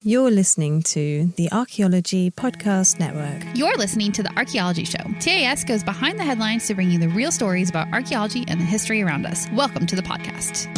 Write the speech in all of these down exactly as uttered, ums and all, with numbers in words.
You're listening to the Archaeology Podcast Network. You're listening to The Archaeology Show. T A S goes behind the headlines to bring you the real stories about archaeology and the history around us. Welcome to the podcast.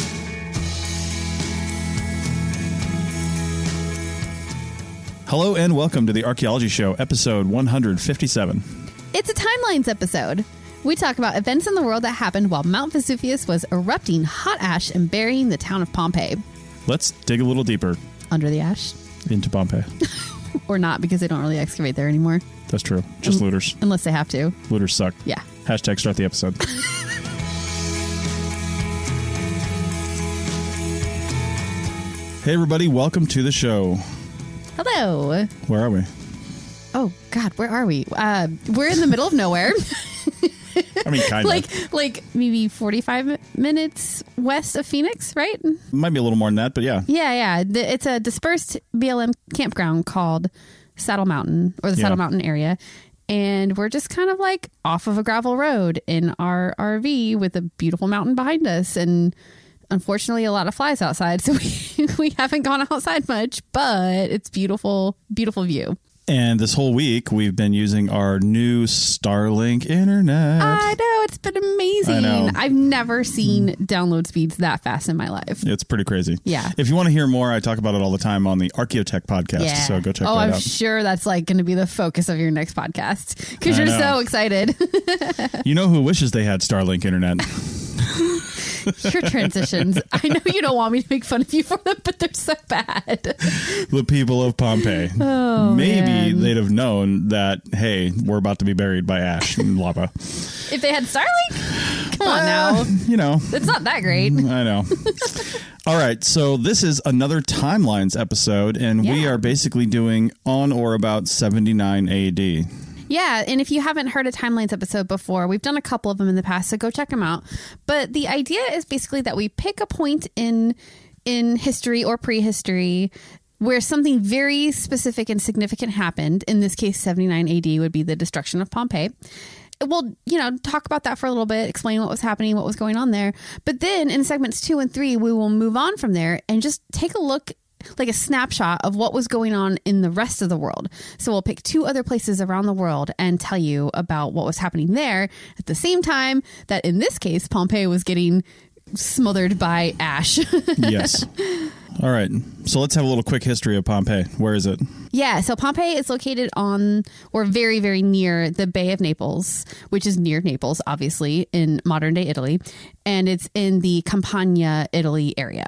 Hello and welcome to The Archaeology Show, episode one hundred fifty-seven. It's a timelines episode. We talk about events in the world that happened while Mount Vesuvius was erupting hot ash and burying the town of Pompeii. Let's dig a little deeper. Under the ash? Into Pompeii. Or not, because they don't really excavate there anymore. That's true. Just um, looters. Unless they have to. Looters suck. Yeah. Hashtag start the episode. Hey, everybody. Welcome to the show. Hello. Where are we? Oh, God. Where are we? Uh, we're in the middle of nowhere. I mean, kind like, of. Like maybe forty-five minutes west of Phoenix, right? Might be a little more than that, but yeah. Yeah, yeah. The, it's a dispersed B L M campground called Saddle Mountain, or the yeah. Saddle Mountain area. And we're just kind of like off of a gravel road in our R V with a beautiful mountain behind us. And unfortunately, a lot of flies outside. So we, we haven't gone outside much, but it's beautiful, beautiful view. And this whole week, we've been using our new Starlink internet. I know. It's been amazing. I know. I've never seen download speeds that fast in my life. It's pretty crazy. Yeah. If you want to hear more, I talk about it all the time on the Archaeotech podcast. Yeah. So go check oh, that I'm out. sure that's like going to be the focus of your next podcast because you're know. so excited. You know who wishes they had Starlink internet? Your transitions. I know you don't want me to make fun of you for them, but they're so bad. The people of Pompeii. Oh, Maybe man. they'd have known that, hey, we're about to be buried by ash and lava. If they had Starlink? Come on uh, now. You know. It's not that great. I know. All right. So this is another Timelines episode, and yeah. we are basically doing on or about seventy-nine A D. Yeah, and if you haven't heard a Timelines episode before, we've done a couple of them in the past, so go check them out. But the idea is basically that we pick a point in in history or prehistory where something very specific and significant happened. In this case, seventy-nine A D would be the destruction of Pompeii. We'll, you know, talk about that for a little bit, explain what was happening, what was going on there. But then in segments two and three, we will move on from there and just take a look, like a snapshot of what was going on in the rest of the world. So we'll pick two other places around the world and tell you about what was happening there at the same time that in this case, Pompeii was getting smothered by ash. Yes. All right. So let's have a little quick history of Pompeii. Where is it? Yeah. So Pompeii is located on or very, very near the Bay of Naples, which is near Naples, obviously, in modern day Italy. And it's in the Campania, Italy area.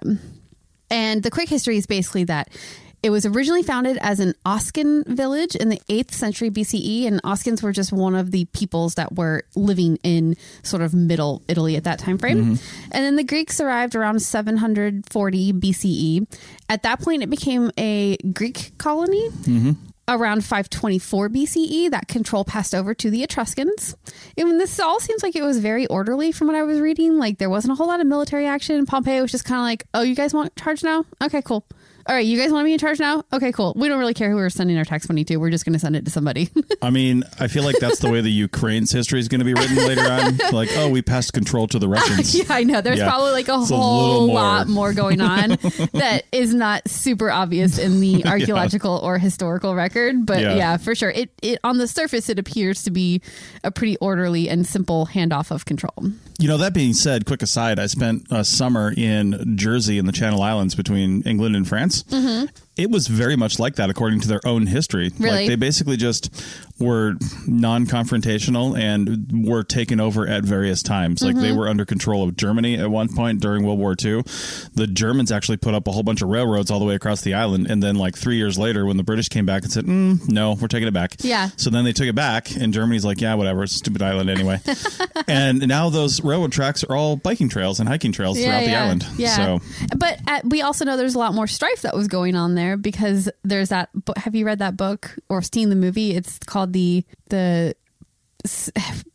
And the quick history is basically that it was originally founded as an Oscan village in the eighth century B C E. And Oscans were just one of the peoples that were living in sort of middle Italy at that time frame. Mm-hmm. And then the Greeks arrived around seven hundred forty B C E. At that point, it became a Greek colony. Mm-hmm. Around five twenty-four B C E, that control passed over to the Etruscans. I mean, this all seems like it was very orderly from what I was reading. Like, there wasn't a whole lot of military action. Pompeii was just kind of like, oh, you guys want charge now? Okay, cool. All right, you guys want to be in charge now? Okay, cool. We don't really care who we're sending our tax money to. We're just going to send it to somebody. I mean, I feel like that's the way the Ukraine's history is going to be written later on. Like, oh, we passed control to the Russians. Yeah, I know. There's yeah. probably like a it's whole a more. lot more going on that is not super obvious in the archaeological yeah. or historical record. But yeah. yeah, for sure. It, it on the surface, it appears to be a pretty orderly and simple handoff of control. You know, that being said, quick aside, I spent a summer in Jersey in the Channel Islands between England and France. Mm-hmm. It was very much like that, according to their own history. Really? Like, they basically just were non-confrontational and were taken over at various times. Like, mm-hmm. they were under control of Germany at one point during World War Two. The Germans actually put up a whole bunch of railroads all the way across the island. And then, like, three years later, when the British came back and said, mm, no, we're taking it back. Yeah. So then they took it back, and Germany's like, yeah, whatever, it's a stupid island anyway. And now those railroad tracks are all biking trails and hiking trails yeah, throughout yeah. the island. Yeah. So, but at, we also know there's a lot more strife that was going on there because there's that. Have you read that book or seen the movie? It's called the the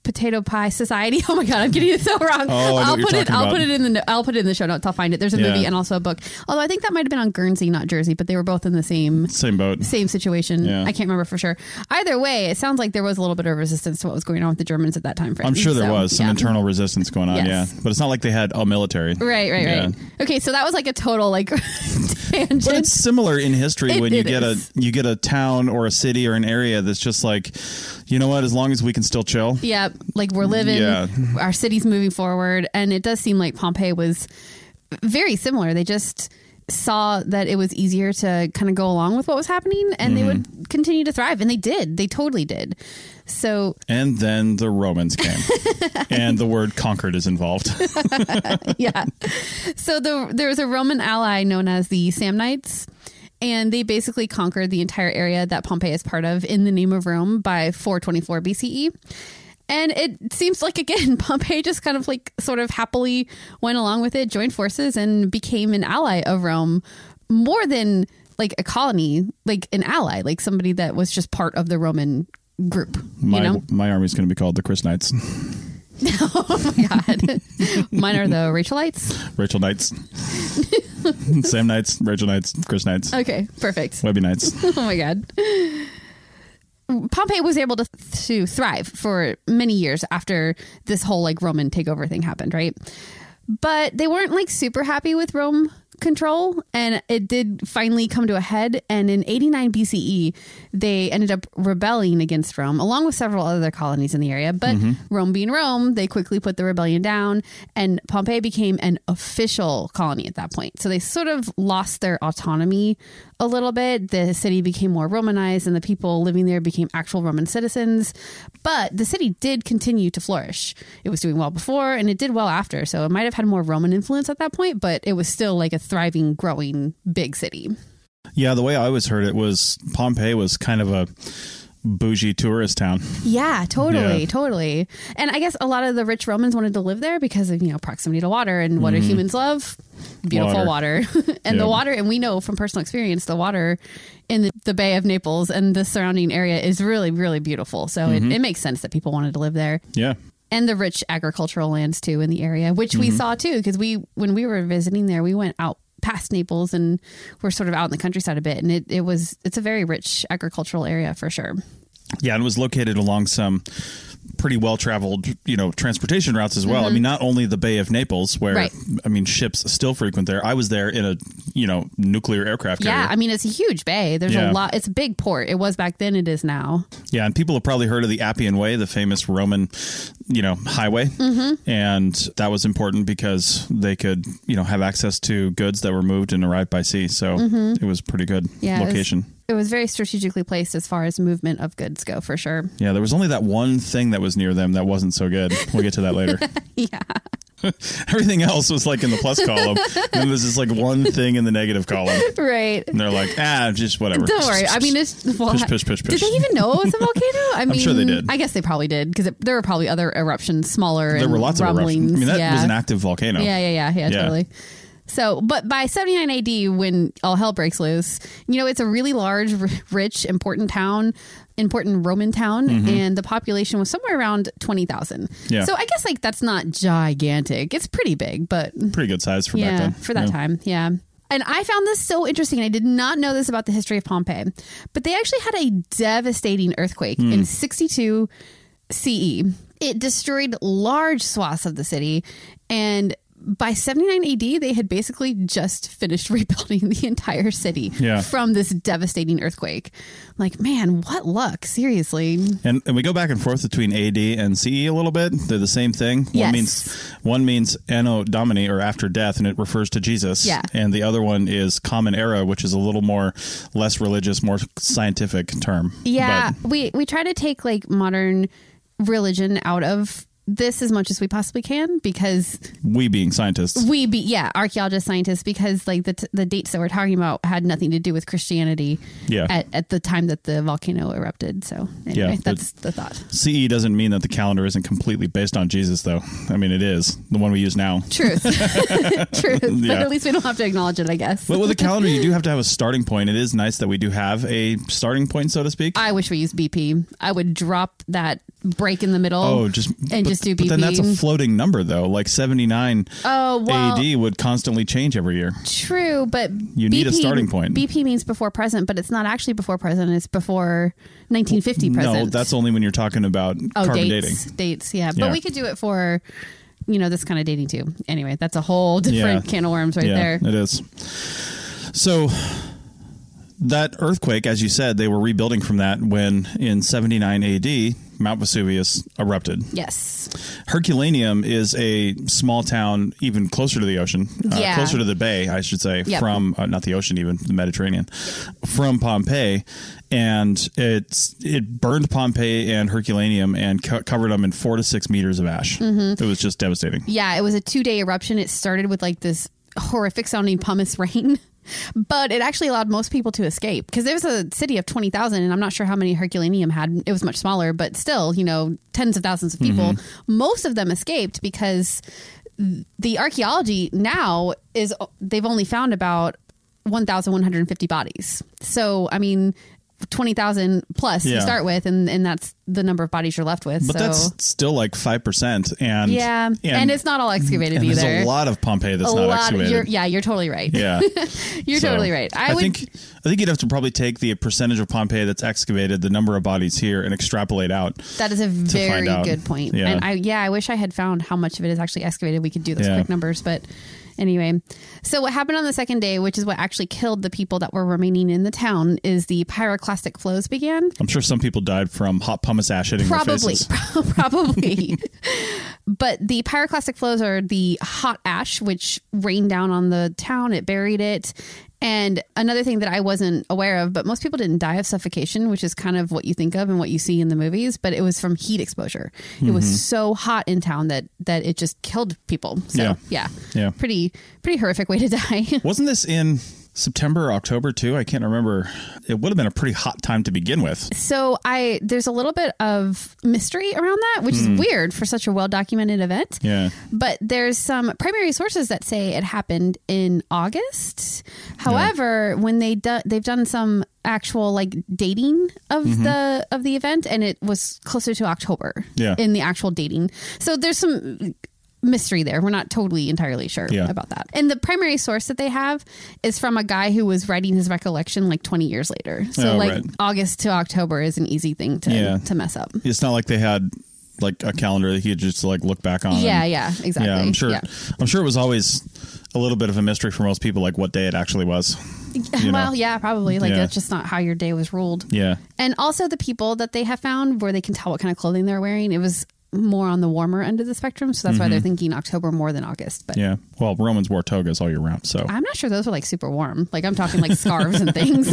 Potato Pie Society. Oh my god, I'm getting it so wrong. Oh, I know I'll what you're put it. talking I'll about. put it in the. I'll put it in the show notes. I'll find it. There's a Yeah. movie and also a book. Although I think that might have been on Guernsey, not Jersey, but they were both in the same Same boat. same situation. Yeah. I can't remember for sure. Either way, it sounds like there was a little bit of resistance to what was going on with the Germans at that time frame. I'm sure there So, was some yeah. internal resistance going on, Yes. yeah. But it's not like they had a military. Right, right, Yeah. right. Okay, so that was like a total like tangent. But it's similar in history It- when you it get is. a you get a town or a city or an area that's just like, you know what, as long as we can still chill. Yeah, like we're living, Yeah. our city's moving forward, and it does seem like Pompeii was very similar. They just saw that it was easier to kind of go along with what was happening, and Mm-hmm. they would continue to thrive, and they did. They totally did. So And then the Romans came. And the word conquered is involved. yeah, so the there was a Roman ally known as the Samnites. And they basically conquered the entire area that Pompeii is part of in the name of Rome by four twenty-four B C E. And it seems like, again, Pompeii just kind of like sort of happily went along with it, joined forces, and became an ally of Rome more than like a colony, like an ally, like somebody that was just part of the Roman group. My You know? my army's going to be called the Chris Knights. Oh my God. Mine are the Rachelites. Rachel Knights. Sam Knights, Rachel Knights, Chris Knights, Okay, perfect. Webby Knights. Oh my God. Pompeii was able to to thrive for many years after this whole like Roman takeover thing happened, right? But they weren't like super happy with Rome control, and it did finally come to a head. And in eighty-nine B C E, they ended up rebelling against Rome, along with several other colonies in the area. But Rome being Rome, they quickly put the rebellion down, and Pompeii became an official colony at that point. So they sort of lost their autonomy a little bit. The city became more Romanized, and the people living there became actual Roman citizens. But the city did continue to flourish. It was doing well before, and it did well after. So it might have had more Roman influence at that point, but it was still like a thriving, growing big city. Yeah, the way I always heard it was Pompeii was kind of a bougie tourist town. Yeah, totally, Yeah. totally. And I guess a lot of the rich Romans wanted to live there because of, you know, proximity to water. And what do humans love? Beautiful water. and Yeah. the water, and we know from personal experience, the water in the, the Bay of Naples and the surrounding area is really, really beautiful. So it, it makes sense that people wanted to live there. Yeah. And the rich agricultural lands too in the area, which we saw too, because we, when we were visiting there, we went out past Naples and we're sort of out in the countryside a bit. And it, it was, it's a very rich agricultural area for sure. Yeah, and it was located along some pretty well-traveled, you know, transportation routes as well. I mean, not only the Bay of Naples, where, Right. I mean, ships still frequent there. I was there in a, you know, nuclear aircraft Yeah, carrier. I mean, it's a huge bay. There's Yeah. a lot. It's a big port. It was back then. It is now. Yeah, and people have probably heard of the Appian Way, the famous Roman, you know, highway. Mm-hmm. And that was important because they could, you know, have access to goods that were moved and arrived by sea. So it was pretty good Yeah, it was- location. It was very strategically placed as far as movement of goods go, for sure. Yeah, there was only that one thing that was near them that wasn't so good. We'll get to that later. Yeah. Everything else was like in the plus column. And then there's just like one thing in the negative column. Right. And they're like, ah, just whatever. Don't worry. I mean, it's well, Push, push, push, Did push. they even know it was a volcano? I mean, sure they did. I guess they probably did because there were probably other eruptions, smaller. There and were lots rumblings. of eruptions. I mean, that yeah. was an active volcano. Yeah, yeah, yeah, yeah, Yeah. totally. So, but by seventy-nine A D, when all hell breaks loose, you know, it's a really large, r- rich, important town, important Roman town, and the population was somewhere around twenty thousand. Yeah. So I guess like that's not gigantic. It's pretty big, but Pretty good size for yeah, back then. for that Yeah. time. Yeah. And I found this so interesting. I did not know this about the history of Pompeii, but they actually had a devastating earthquake Hmm. in sixty-two C E. It destroyed large swaths of the city, and by seventy-nine A D, they had basically just finished rebuilding the entire city Yeah. from this devastating earthquake. Like, man, what luck. Seriously. And, and we go back and forth between A D and C E a little bit. They're the same thing. One Yes. means one means Anno Domini, or after death, and it refers to Jesus. Yeah. And the other one is Common Era, which is a little more less religious, more scientific term. Yeah. But we, we try to take like modern religion out of this as much as we possibly can because we being scientists. we be yeah archaeologists, scientists, because like the t- the dates that we're talking about had nothing to do with Christianity Yeah. at, at the time that the volcano erupted. So anyway, Yeah, that's the thought. C E doesn't mean that the calendar isn't completely based on Jesus, though. I mean, it is the one we use now. Truth. Truth. But Yeah. at least we don't have to acknowledge it, I guess. But with a calendar, you do have to have a starting point. It is nice that we do have a starting point, so to speak. I wish we used B P. I would drop that break in the middle. Oh, just and but, just do B P. But then that's a floating number, though. Like seventy-nine oh, well, A D would constantly change every year. True, but you need B P, a starting point. B P means before present, but it's not actually before present. It's before nineteen fifty present. No, that's only when you're talking about oh, carbon dates, dating. Dates, yeah. yeah. But we could do it for, you know, this kind of dating too. Anyway, that's a whole different yeah. can of worms right yeah, there. It is. So that earthquake, as you said, they were rebuilding from that when in seventy-nine A D, Mount Vesuvius erupted. Yes. Herculaneum is a small town, even closer to the ocean, uh, yeah. closer to the bay, I should say, yep. from uh, not the ocean, even the Mediterranean, yep. from Pompeii, and it's it burned Pompeii and Herculaneum and co- covered them in four to six meters of ash. Mm-hmm. It was just devastating. Yeah, it was a two day eruption. It started with like this horrific sounding pumice rain. But it actually allowed most people to escape because there was a city of twenty thousand and I'm not sure how many Herculaneum had. It was much smaller, but still, you know, tens of thousands of people. Mm-hmm. Most of them escaped because the archaeology now is they've only found about one thousand one hundred fifty bodies. So, I mean, twenty thousand plus yeah. to start with, and, and that's the number of bodies you're left with. But so. that's still like five percent. And yeah, and, and it's not all excavated and either. There's a lot of Pompeii that's a not lot, excavated. You're, yeah, you're totally right. Yeah. you're so, totally right. I, I would, think I think you'd have to probably take the percentage of Pompeii that's excavated, the number of bodies here, and extrapolate out. That is a very good point. Yeah. And I, yeah, I wish I had found how much of it is actually excavated. We could do those yeah. quick numbers, but anyway. So what happened on the second day, which is what actually killed the people that were remaining in the town, is the pyroclastic flows began. I'm sure some people died from hot pumice ash hitting probably, their faces. Probably. But the pyroclastic flows are the hot ash, which rained down on the town. It buried it. And another thing that I wasn't aware of, but most people didn't die of suffocation, which is kind of what you think of and what you see in the movies, but it was from heat exposure. Mm-hmm. It was so hot in town that that it just killed people. So yeah, yeah, yeah. pretty pretty horrific way to die. Wasn't this in September or October too? I can't remember. It would have been a pretty hot time to begin with. So I there's a little bit of mystery around that, which mm. is weird for such a well-documented event. Yeah. But there's some primary sources that say it happened in August. However, yeah. when they do, they've done some actual like dating of mm-hmm. the of the event, and it was closer to October. Yeah. In the actual dating. So there's some mystery there. We're not totally entirely sure yeah. about that. And the primary source that they have is from a guy who was writing his recollection like twenty years later. So oh, like right. August to October is an easy thing to yeah. to mess up. It's not like they had like a calendar that he could just like look back on. Yeah, and, yeah, exactly. Yeah, I'm sure. Yeah. I'm sure it was always a little bit of a mystery for most people, like what day it actually was. You well, know? yeah, probably. Like yeah. that's just not how your day was ruled. Yeah. And also the people that they have found where they can tell what kind of clothing they're wearing, it was more on the warmer end of the spectrum, so that's mm-hmm. why they're thinking October more than August. But yeah, well, Romans wore togas all year round, so I'm not sure those were like super warm. Like I'm talking like scarves and things.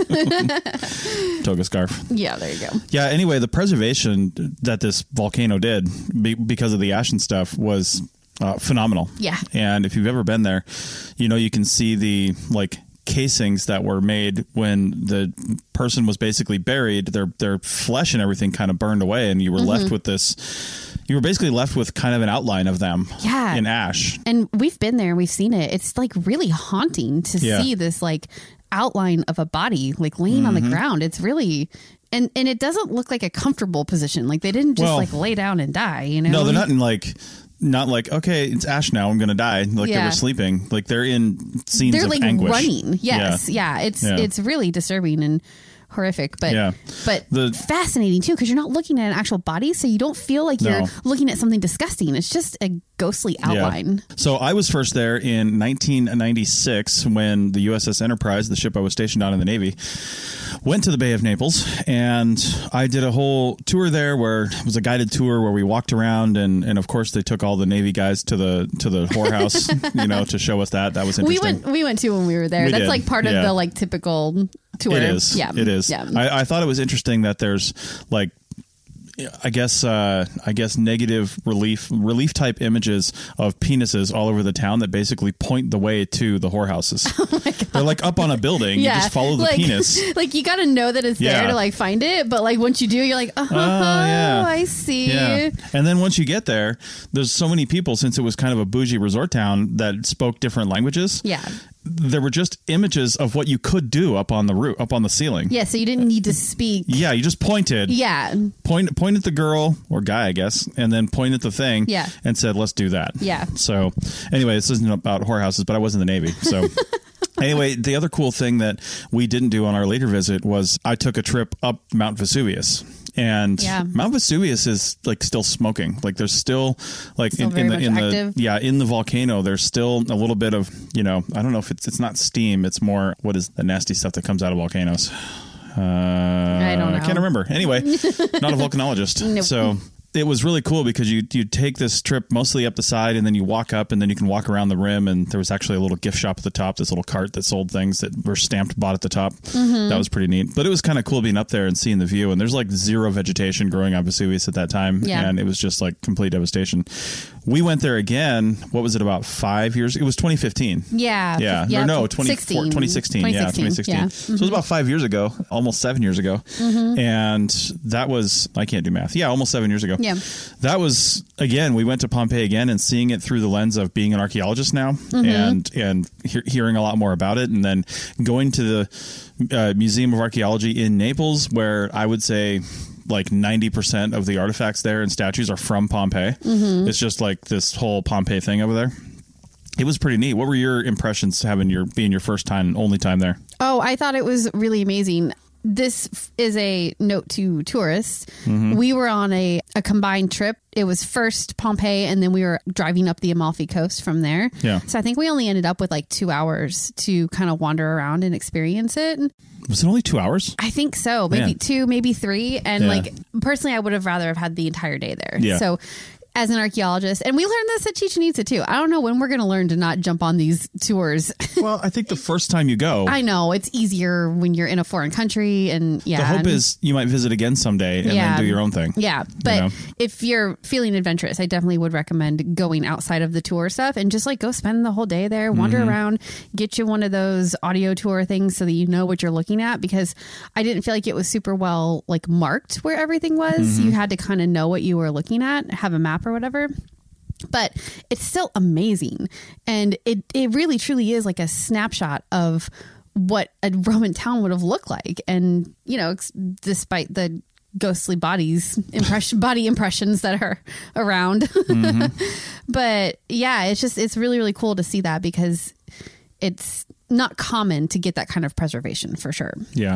Toga scarf. Yeah, there you go. Yeah. Anyway, the preservation that this volcano did be, because of the ash and stuff was uh, phenomenal. Yeah. And if you've ever been there, you know you can see the like casings that were made when the person was basically buried. Their their flesh and everything kind of burned away, and you were mm-hmm. left with this. You were basically left with kind of an outline of them yeah. in ash. And we've been there and we've seen it. It's like really haunting to yeah. see this like outline of a body like laying mm-hmm. on the ground. It's really, and, and it doesn't look like a comfortable position. Like they didn't just well, like lay down and die, you know? No, they're not in like... Not like, okay, it's ash now, I'm going to die. Like yeah. they were sleeping. Like they're in scenes they're of like anguish. running. Yes. Yeah. yeah. It's, yeah. it's really disturbing and horrific, but, yeah. but the, fascinating too, because you're not looking at an actual body. So you don't feel like you're no. looking at something disgusting. It's just a ghostly outline. Yeah. So I was first there in nineteen ninety-six when the U S S Enterprise, the ship I was stationed on in the Navy, went to the Bay of Naples, and I did a whole tour there where it was a guided tour where we walked around, and, and of course they took all the Navy guys to the to the whorehouse, you know, to show us that. That was interesting. We went we went to when we were there. We That's did. like part yeah. of the like typical tour. It is. Yeah. It is. Yeah. I, I thought it was interesting that there's like I guess uh, I guess negative relief relief type images of penises all over the town that basically point the way to the whorehouses. Oh my God. They're like up on a building. Yeah. You just follow the like, penis. Like you got to know that it's yeah. there to like find it, but like once you do, you're like, oh, oh yeah. I see. Yeah. And then once you get there, there's so many people, since it was kind of a bougie resort town, that spoke different languages. Yeah. there were just images of what you could do up on the roof, up on the ceiling. Yeah, so you didn't need to speak. Yeah, you just pointed. Yeah. Point point at the girl or guy, I guess, and then point at the thing. Yeah. And said, "Let's do that." Yeah. So, anyway, this isn't about whorehouses, but I was in the Navy, so. Anyway, the other cool thing that we didn't do on our later visit was I took a trip up Mount Vesuvius. And yeah. Mount Vesuvius is like still smoking. Like there's still like still in, in the in active. the yeah in the volcano. There's still a little bit of, you know, I don't know if it's it's not steam. It's more, what is the nasty stuff that comes out of volcanoes? Uh, I don't know. I can't remember. Anyway, not a volcanologist. Nope. So it was really cool because you you take this trip mostly up the side and then you walk up and then you can walk around the rim, and there was actually a little gift shop at the top, this little cart that sold things that were stamped bought at the top. Mm-hmm. That was pretty neat. But it was kind of cool being up there and seeing the view, and there's like zero vegetation growing on Vesuvius at that time. Yeah. And it was just like complete devastation. We went there again. What was it, about five years? It was twenty fifteen. Yeah. Yeah. yeah. Or no, twenty sixteen. twenty sixteen. Yeah, twenty sixteen. Yeah. Mm-hmm. So it was about five years ago, almost seven years ago. Mm-hmm. And that was, I can't do math. Yeah, almost seven years ago. Yeah. That was, again, we went to Pompeii again and seeing it through the lens of being an archaeologist now, mm-hmm. and and he- hearing a lot more about it. And then going to the uh, Museum of Archaeology in Naples, where I would say like ninety percent of the artifacts there and statues are from Pompeii. Mm-hmm. It's just like this whole Pompeii thing over there. It was pretty neat. What were your impressions having your being your first time, only time there? Oh, I thought it was really amazing. This is a note to tourists. Mm-hmm. We were on a, a combined trip. It was first Pompeii, and then we were driving up the Amalfi Coast from there. Yeah. So I think we only ended up with like two hours to kind of wander around and experience it. Was it only two hours? I think so. Maybe Man. two, maybe three. And Yeah. like, personally, I would have rather have had the entire day there. Yeah. So as an archaeologist, and we learned this at Chichen Itza too. I don't know when we're going to learn to not jump on these tours. Well, I think the first time you go, I know it's easier when you're in a foreign country, and yeah. the hope and, is you might visit again someday and Yeah. then do your own thing. Yeah, but You know? if you're feeling adventurous, I definitely would recommend going outside of the tour stuff and just like go spend the whole day there, wander Mm-hmm. around, get you one of those audio tour things so that you know what you're looking at, because I didn't feel like it was super well like marked where everything was. Mm-hmm. You had to kind of know what you were looking at, have a map or whatever. But it's still amazing. And it, it really truly is like a snapshot of what a Roman town would have looked like. And, you know, ex- despite the ghostly bodies, impression, body impressions that are around. Mm-hmm. But yeah, it's just, it's really, really cool to see that, because it's not common to get that kind of preservation for sure. Yeah.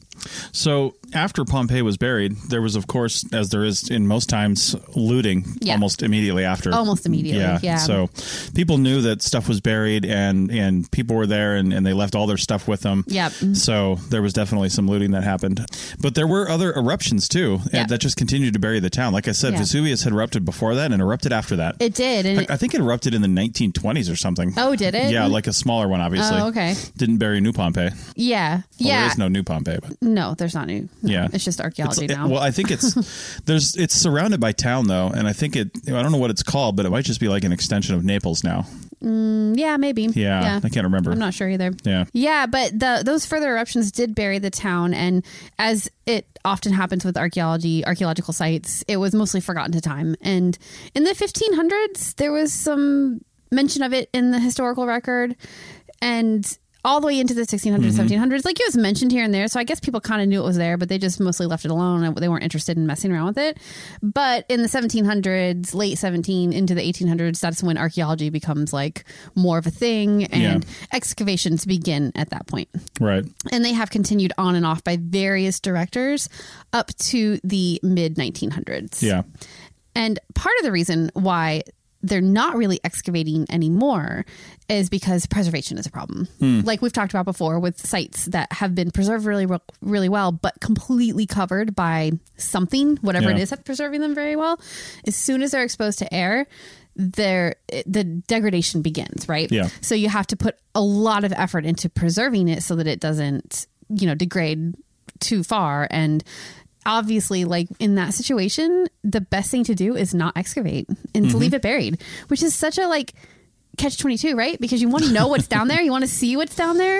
So after Pompeii was buried, there was, of course, as there is in most times, looting Yeah. almost immediately after. Almost immediately, yeah. So people knew that stuff was buried, and, and people were there, and, and they left all their stuff with them. Yep. So there was definitely some looting that happened. But there were other eruptions, too, Yeah. and that just continued to bury the town. Like I said, Yeah. Vesuvius had erupted before that and erupted after that. It did. And I, it, I think it erupted in the nineteen twenties or something. oh, did it? Yeah, like a smaller one, obviously. Oh, okay. Didn't bury New Pompeii. Well, Yeah. there yeah. is no New Pompeii, but... No, there's not new. No, Yeah. It's just archaeology It's- now. Well, I think it's there's it's surrounded by town though, and I think it. I don't know what it's called, but it might just be like an extension of Naples now. Mm, yeah, maybe. Yeah, I can't remember. I'm not sure either. Yeah, Yeah, but the those further eruptions did bury the town, and as it often happens with archaeology, archaeological sites, it was mostly forgotten to time. And in the fifteen hundreds, there was some mention of it in the historical record, and all the way into the sixteen hundreds, mm-hmm. seventeen hundreds, like it was mentioned here and there. So I guess people kind of knew it was there, but they just mostly left it alone, and they weren't interested in messing around with it. But in the seventeen hundreds, late seventeen into the eighteen hundreds, that's when archaeology becomes like more of a thing, and Yeah. excavations begin at that point. right. And they have continued on and off by various directors up to the mid nineteen hundreds. Yeah, And part of the reason why they're not really excavating anymore is because preservation is a problem. Hmm. Like we've talked about before with sites that have been preserved really, really well, but completely covered by something, whatever Yeah. it is that's preserving them very well. As soon as they're exposed to air, there the degradation begins, right? Yeah. So you have to put a lot of effort into preserving it so that it doesn't, you know, degrade too far. And obviously, like in that situation, the best thing to do is not excavate and Mm-hmm. to leave it buried, which is such a like catch twenty-two, right? Because you want to know what's down there. You want to see what's down there.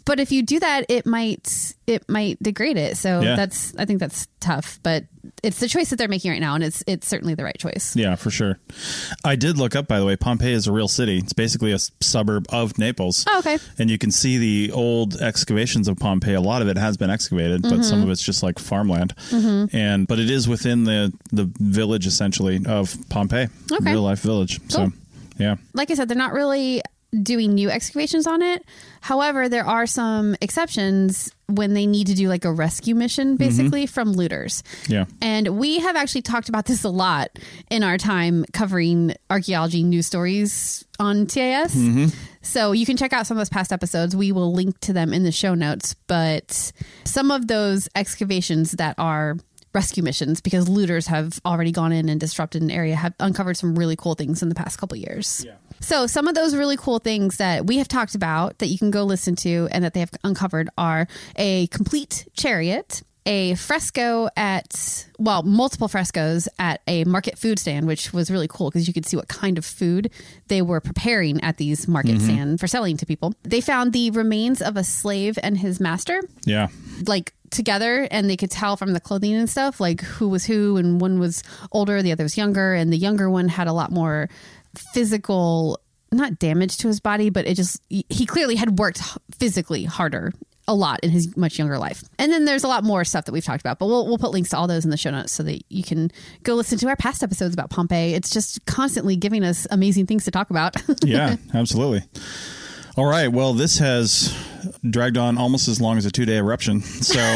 But if you do that, it might it might degrade it. So Yeah. that's I think that's tough. But it's the choice that they're making right now, and it's it's certainly the right choice. Yeah, for sure. I did look up, by the way, Pompeii is a real city. It's basically a s- suburb of Naples. Oh, okay. And you can see the old excavations of Pompeii. A lot of it has been excavated, but Mm-hmm. some of it's just like farmland. Mm-hmm. And but it is within the the village essentially of Pompeii, Okay. real life village. Cool. So, yeah. Like I said, they're not really doing new excavations on it. However, there are some exceptions when they need to do like a rescue mission, basically, from looters. Yeah. And we have actually talked about this a lot in our time covering archaeology news stories on T A S. So you can check out some of those past episodes. We will link to them in the show notes. But some of those excavations that are rescue missions, because looters have already gone in and disrupted an area, have uncovered some really cool things in the past couple years. Yeah. So some of those really cool things that we have talked about that you can go listen to and that they have uncovered are a complete chariot, a fresco at, well, multiple frescoes at a market food stand, which was really cool because you could see what kind of food they were preparing at these market Mm-hmm. stand for selling to people. They found the remains of a slave and his master, Yeah. like together, and they could tell from the clothing and stuff, like who was who, and one was older, the other was younger, and the younger one had a lot more physical, not damage to his body, but it just, he clearly had worked physically harder a lot in his much younger life. And then there's a lot more stuff that we've talked about, but we'll, we'll put links to all those in the show notes so that you can go listen to our past episodes about Pompeii. It's just constantly giving us amazing things to talk about. Yeah, absolutely. All right. Well, this has dragged on almost as long as a two day eruption. So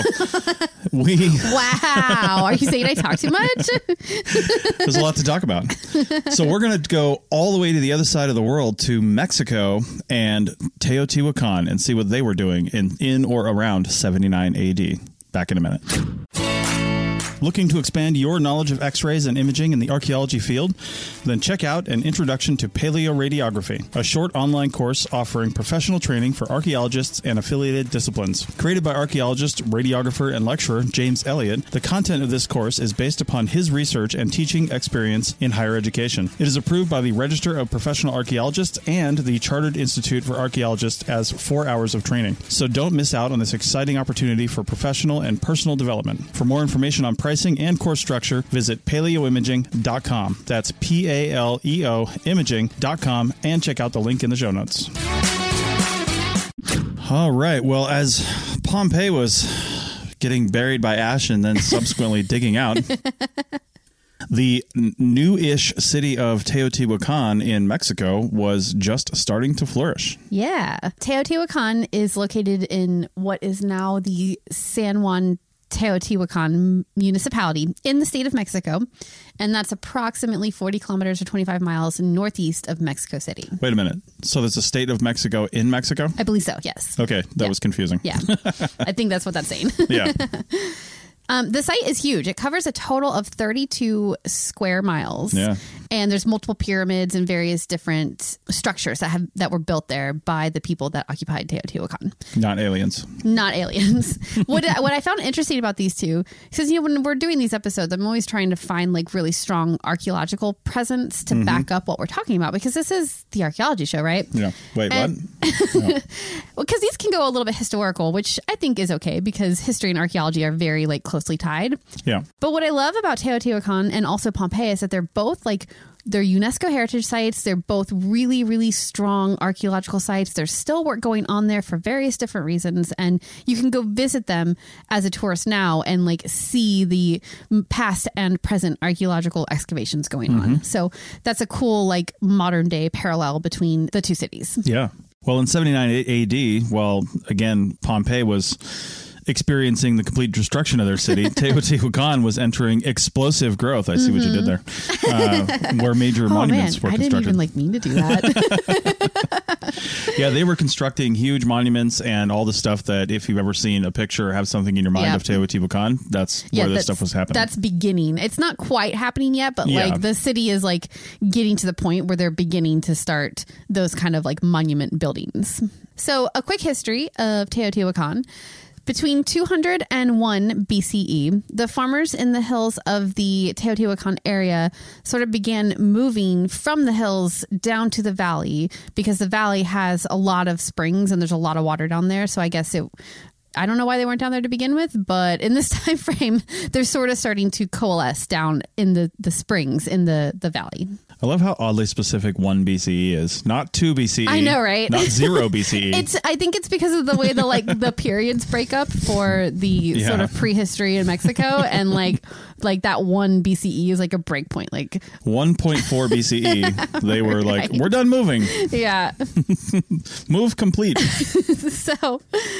we, Wow. Are you saying I talk too much? there's a lot to talk about. So we're going to go all the way to the other side of the world to Mexico and Teotihuacan and see what they were doing in, in or around seventy-nine A D. Back in a minute. Looking to expand your knowledge of X-rays and imaging in the archaeology field? Then check out An Introduction to Paleoradiography, a short online course offering professional training for archaeologists and affiliated disciplines. Created by archaeologist, radiographer, and lecturer James Elliott, the content of this course is based upon his research and teaching experience in higher education. It is approved by the Register of Professional Archaeologists and the Chartered Institute for Archaeologists as four hours of training. So don't miss out on this exciting opportunity for professional and personal development. For more information on pricing and course structure, visit paleoimaging dot com. That's P A L E O imaging dot com, and check out the link in the show notes. All right. Well, as Pompeii was getting buried by ash and then subsequently digging out, the n- new-ish city of Teotihuacan in Mexico was just starting to flourish. Yeah. Teotihuacan is located in what is now the San Juan Teotihuacan municipality in the state of Mexico. And that's approximately forty kilometers or twenty-five miles northeast of Mexico City. Wait a minute. So there's a state of Mexico in Mexico? I believe so, yes. Okay, that Yeah. was confusing. Yeah. I think that's what that's saying. Yeah. Um, the site is huge. It covers a total of thirty-two square miles. Yeah. And there's multiple pyramids and various different structures that have that were built there by the people that occupied Teotihuacan. Not aliens. Not aliens. what what I found interesting about these two, because you know when we're doing these episodes, I'm always trying to find like really strong archaeological presence to Mm-hmm. back up what we're talking about, because this is the archaeology show, right? Yeah. Wait, And- what? Well, because these can go a little bit historical, which I think is okay because history and archaeology are very like closely tied. Yeah. But what I love about Teotihuacan and also Pompeii is that they're both like, they're UNESCO heritage sites. They're both really, really strong archaeological sites. There's still work going on there for various different reasons. And you can go visit them as a tourist now and like see the past and present archaeological excavations going on. So that's a cool like modern day parallel between the two cities. Yeah. Well, in seventy-nine A D, while again, Pompeii was experiencing the complete destruction of their city, Teotihuacan was entering explosive growth. I see what you did there. Uh, where major Oh man, monuments were I didn't constructed. even like mean to do that. Yeah, they were constructing huge monuments and all the stuff that if you've ever seen a picture or have something in your mind Yeah. of Teotihuacan, that's where this that's- stuff was happening. That's beginning. It's not quite happening yet, but Yeah. like the city is like getting to the point where they're beginning to start those kind of like monument buildings. So a quick history of Teotihuacan. Between two hundred and one B C E, the farmers in the hills of the Teotihuacan area sort of began moving from the hills down to the valley because the valley has a lot of springs and there's a lot of water down there. So I guess it, I don't know why they weren't down there to begin with, but in this time frame, they're sort of starting to coalesce down in the, the springs in the, the valley. I love how oddly specific one B C E is. Not two B C E. I know, right? Not zero B C E. It's. I think it's because of the way the like the periods break up for the yeah. sort of prehistory in Mexico, and like like that one B C E is like a break point. Like one point four B C E, they were like, right. we're done moving. Yeah. Move complete. so,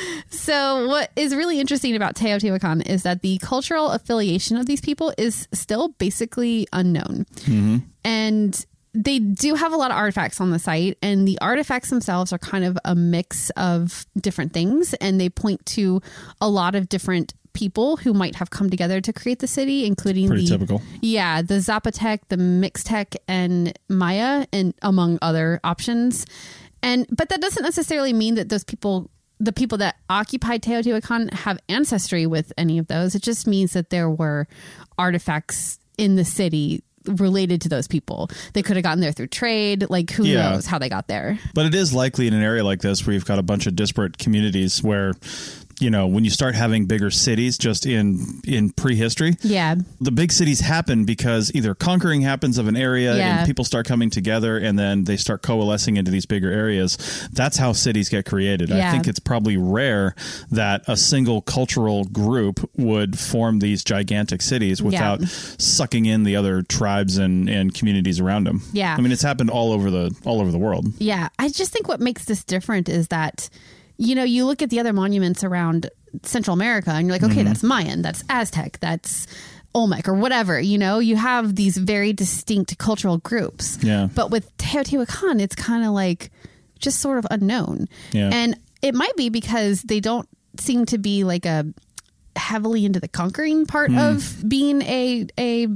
so what is really interesting about Teotihuacan is that the cultural affiliation of these people is still basically unknown. Mm-hmm. And they do have a lot of artifacts on the site, and the artifacts themselves are kind of a mix of different things, and they point to a lot of different people who might have come together to create the city, including Pretty the typical. Yeah, the Zapotec, the Mixtec, and Maya, and among other options. And but that doesn't necessarily mean that those people, the people that occupied Teotihuacan, have ancestry with any of those. It just means that there were artifacts in the city related to those people. They could have gotten there through trade. Like, who yeah. knows how they got there. But it is likely in an area like this where you've got a bunch of disparate communities where, you know, when you start having bigger cities just in in prehistory, yeah, the big cities happen because either conquering happens of an area yeah. and people start coming together and then they start coalescing into these bigger areas. That's how cities get created. Yeah. I think it's probably rare that a single cultural group would form these gigantic cities without yeah. sucking in the other tribes and, and communities around them. Yeah. I mean, it's happened all over the all over the world. Yeah. I just think what makes this different is that, you know, you look at the other monuments around Central America and you're like, okay, mm-hmm. that's Mayan, that's Aztec, that's Olmec or whatever. You know, you have these very distinct cultural groups. Yeah. But with Teotihuacan, it's kind of like just sort of unknown. Yeah. And it might be because they don't seem to be like a heavily into the conquering part mm. of being a a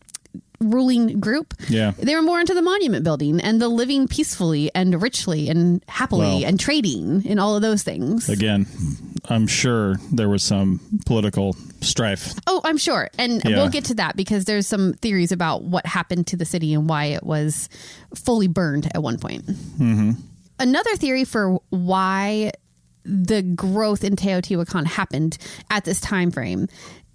ruling group. Yeah. They were more into the monument building and the living peacefully and richly and happily well, and trading and all of those things. Again, I'm sure there was some political strife. Oh, I'm sure. And yeah. we'll get to that because there's some theories about what happened to the city and why it was fully burned at one point. Mm-hmm. Another theory for why the growth in Teotihuacan happened at this time frame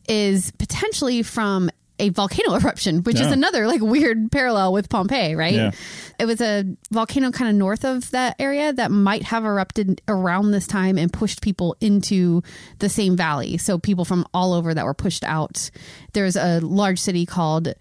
is potentially from a volcano eruption, which yeah. is another like weird parallel with Pompeii, right? Yeah. It was a volcano kind of north of that area that might have erupted around this time and pushed people into the same valley. So people from all over that were pushed out. There's a large city called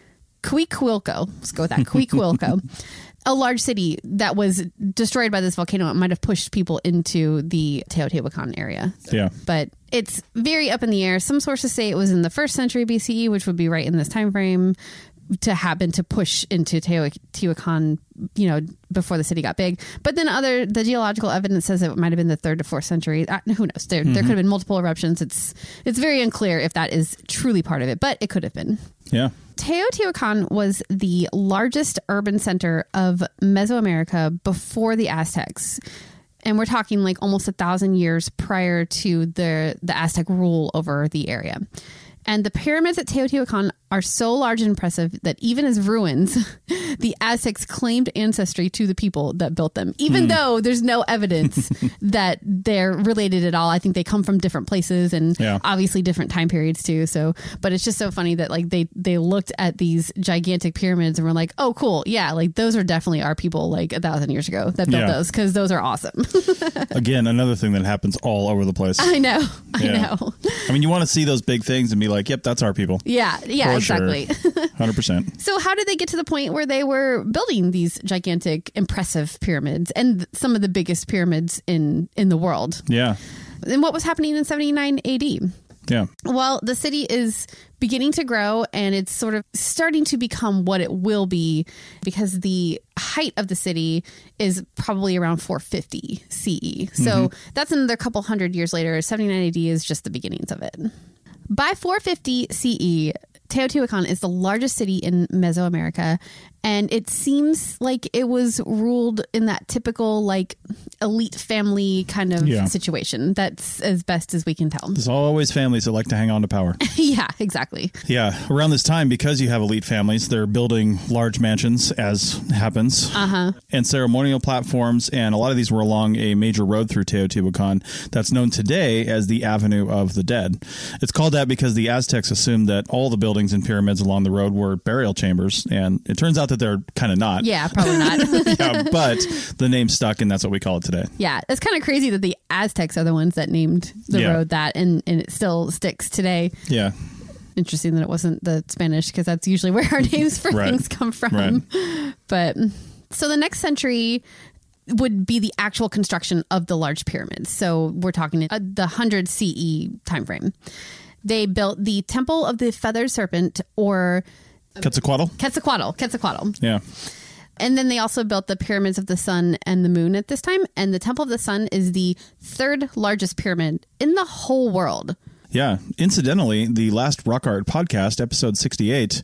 Cuicuilco. Let's go with that. Cuicuilco. A large city that was destroyed by this volcano. It might have pushed people into the Teotihuacan area. Yeah. But it's very up in the air. Some sources say it was in the first century B C E, which would be right in this time frame, to happen to push into Teotihuacan, you know, before the city got big. But then other, the geological evidence says it might have been the third to fourth century. Uh, who knows? There, mm-hmm. there could have been multiple eruptions. It's, it's very unclear if that is truly part of it, but it could have been. Yeah. Teotihuacan was the largest urban center of Mesoamerica before the Aztecs. And we're talking like almost a thousand years prior to the, the Aztec rule over the area. And the pyramids at Teotihuacan are so large and impressive that even as ruins, the Aztecs claimed ancestry to the people that built them, even mm. though there's no evidence that they're related at all. I think they come from different places and yeah. obviously different time periods too. So, but it's just so funny that like they, they looked at these gigantic pyramids and were like, oh, cool. Yeah. Like those are definitely our people like a thousand years ago that built yeah. those because those are awesome. Again, another thing that happens all over the place. I know. I yeah. know. I mean, you want to see those big things and be like, yep, that's our people. Yeah. Yeah. For exactly. Sure. one hundred percent. So how did they get to the point where they were building these gigantic, impressive pyramids and some of the biggest pyramids in, in the world? Yeah. And what was happening in seventy-nine A D? Yeah. Well, the city is beginning to grow and it's sort of starting to become what it will be because the height of the city is probably around four fifty C E. So mm-hmm. that's another couple hundred years later. seventy-nine A D is just the beginnings of it. By four fifty C E, Teotihuacan is the largest city in Mesoamerica, And it seems like it was ruled in that typical like elite family kind of Yeah. situation. That's as best as we can tell. There's always families that like to hang on to power. Yeah, exactly. Yeah. Around this time, because you have elite families, they're building large mansions, as happens, Uh-huh. and ceremonial platforms. And a lot of these were along a major road through Teotihuacan that's known today as the Avenue of the Dead. It's called that because the Aztecs assumed that all the buildings and pyramids along the road were burial chambers. And it turns out that they're kind of not. Yeah, probably not. Yeah, but the name stuck, and that's what we call it today. Yeah, it's kind of crazy that the Aztecs are the ones that named the Yeah. road that, and, and it still sticks today. Yeah. Interesting that it wasn't the Spanish, because that's usually where our names for Right. things come from. Right. But so the next century would be the actual construction of the large pyramids. So we're talking uh, the one hundred C E timeframe. They built the Temple of the Feathered Serpent, or Quetzalcoatl? Quetzalcoatl. Quetzalcoatl. Yeah. And then they also built the Pyramids of the Sun and the Moon at this time. And the Temple of the Sun is the third largest pyramid in the whole world. Yeah. Incidentally, the last Rock Art podcast, episode sixty-eight,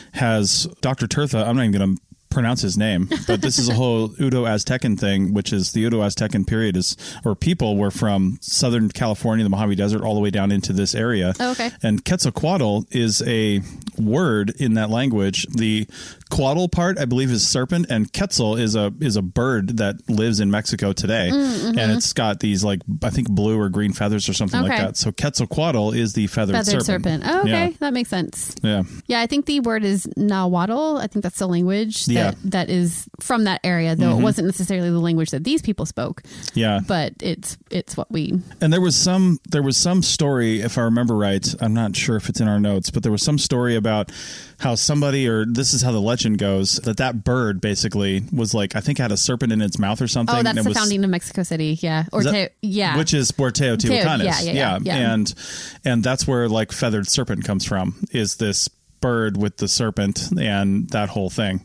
has Doctor Turtha. I'm not even going to pronounce his name, but this is a whole Uto-Aztecan thing, which is the Uto-Aztecan period is, or people were from Southern California, the Mojave Desert, all the way down into this area. Oh, okay. And Quetzalcoatl is a word in that language. The Quatl part, I believe, is serpent, and Quetzal is a is a bird that lives in Mexico today, Mm-hmm. and it's got these like I think blue or green feathers or something like Okay. that. So Quetzalcoatl is the feathered, Feathered serpent. Oh, okay. Yeah. That makes sense. Yeah. Yeah, I think the word is Nahuatl. I think that's the language that, Yeah. that is from that area, though Mm-hmm. it wasn't necessarily the language that these people spoke. Yeah. But it's it's what we... And there was some there was some story, if I remember right, I'm not sure if it's in our notes, but there was some story about how somebody, or this is how the legend goes, that that bird basically was like, I think had a serpent in its mouth or something. Oh, that's and it the was, founding of Mexico City. Yeah. Or is that- Te- yeah. Which is where Teotihuacan Teo- is. yeah, yeah, yeah, yeah. And and that's where like feathered serpent comes from, is this bird with the serpent and that whole thing.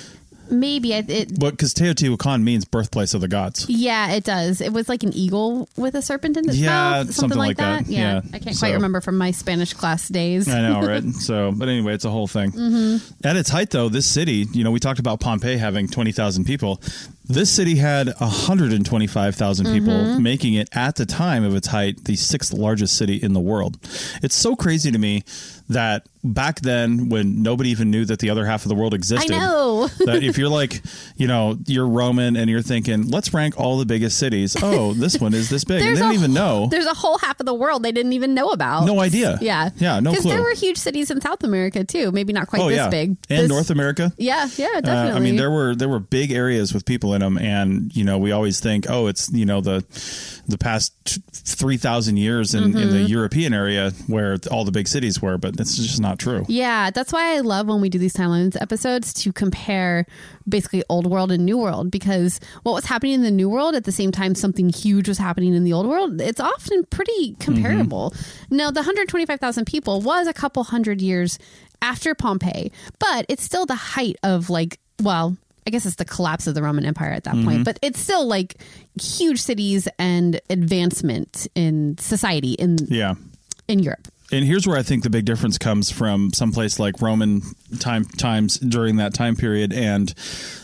Maybe. It, it But because Teotihuacan means birthplace of the gods. Yeah, it does. It was like an eagle with a serpent in its Yeah, mouth. Something, something like like that. that. Yeah. Yeah. I can't So- quite remember from my Spanish class days. I know, right? So, but anyway, it's a whole thing. Mm-hmm. At its height, though, this city, you know, we talked about Pompeii having twenty thousand people. This city had one hundred twenty-five thousand people, Mm-hmm. making it, at the time of its height, the sixth largest city in the world. It's so crazy to me that back then, when nobody even knew that the other half of the world I existed, know. that if you're like, you know, you're Roman and you're thinking, let's rank all the biggest cities. Oh, this one is this big. And There's they don't a even whole- know. There's a whole half of the world they didn't even know about. No idea. Yeah. Yeah, no Because clue. there were huge cities in South America, too. Maybe not quite oh, this yeah. big. And This- North America. Yeah, yeah, Uh, definitely. I mean, there were there were big areas with people in them, and you know, we always think, oh, it's you know the the past three thousand years in, in Mm-hmm. the European area where all the big cities were, but it's just not true. Yeah, that's why I love when we do these timelines episodes to compare basically old world and new world, because what was happening in the new world at the same time something huge was happening in the old world, it's often pretty comparable. Mm-hmm. Now, the one hundred twenty-five thousand people was a couple hundred years after Pompeii, but it's still the height of like, well, I guess it's the collapse of the Roman Empire at that Mm-hmm. point, but it's still like huge cities and advancement in society in Yeah. in Europe. And here's where I think the big difference comes from someplace like Roman time times during that time period and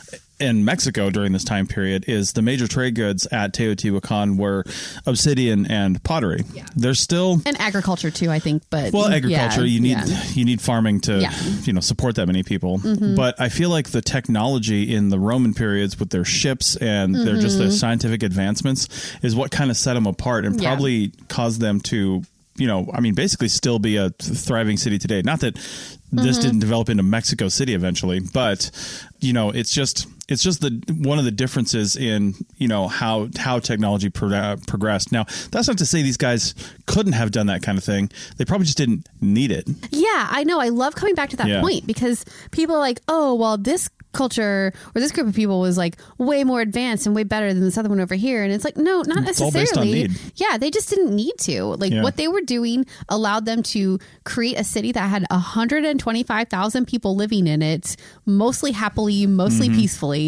in Mexico during this time period is the major trade goods at Teotihuacan were obsidian and pottery. Yeah. There's still And agriculture too, I think. But well, agriculture. yeah, you need yeah. you need farming to Yeah. Mm-hmm. you know support that many people. But I feel like the technology in the Roman periods with their ships and their just their scientific advancements is what kind of set them apart and Mm-hmm. Yeah. probably caused them to you know I mean basically still be a thriving city today. Not that this Mm-hmm. didn't develop into Mexico City eventually, but you know it's just. It's just the one of the differences in you know how how technology pro- progressed. Now that's not to say these guys couldn't have done that kind of thing. They probably just didn't need it. Yeah, I know. I love coming back to that Yeah. point because people are like, oh, well, this culture or this group of people was like way more advanced and way better than this other one over here. And it's like, no, not It's all based on necessarily. need. Yeah, they just didn't need to. Like Yeah. what they were doing allowed them to create a city that had one hundred twenty-five thousand people living in it, mostly happily, mostly Mm-hmm. peacefully.